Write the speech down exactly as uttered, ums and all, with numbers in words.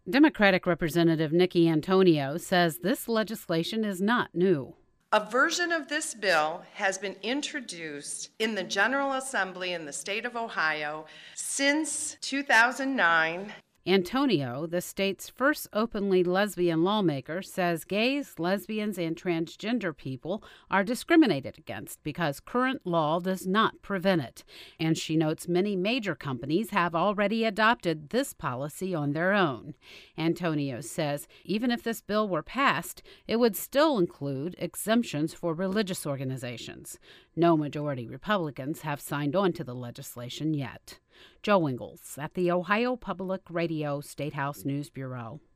Democratic Representative Nikki Antonio says this legislation is not new. A version of this bill has been introduced in the General Assembly in the state of Ohio since two thousand nine. Antonio, the state's first openly lesbian lawmaker, says gays, lesbians, and transgender people are discriminated against because current law does not prevent it. And she notes many major companies have already adopted this policy on their own. Antonio says even if this bill were passed, it would still include exemptions for religious organizations. No majority Republicans have signed on to the legislation yet. Joe Ingles at the Ohio Public Radio State House News Bureau.